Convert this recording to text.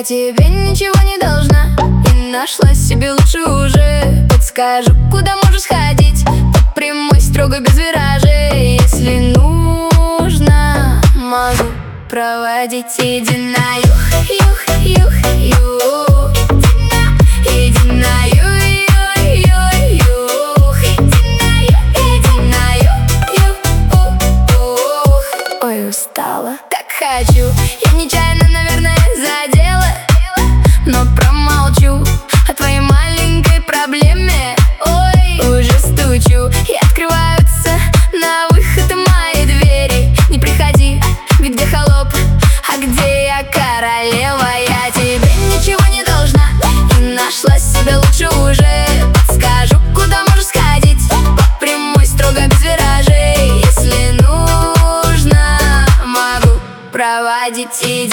Я тебе ничего не должна, и нашла себе лучше уже. Подскажу, куда можешь ходить, по прямой, строго без виражей. Если нужно, могу проводить. Иди на юг, юг, юг, юг. Иди на юг, юг, юг, юг. Иди на юг, юг. Ой, устала, так хочу. Я нечаянно, наверное, задела, но промолчу о твоей маленькой проблеме. Ой, уже стучу, и открываются на выход мои двери. Не приходи, ведь где холоп, а где я королева. Я тебе ничего не должна, и нашла себе лучше уже. Подскажу, куда можешь сходить, по прямой, строго без виражей. Если нужно, могу проводить.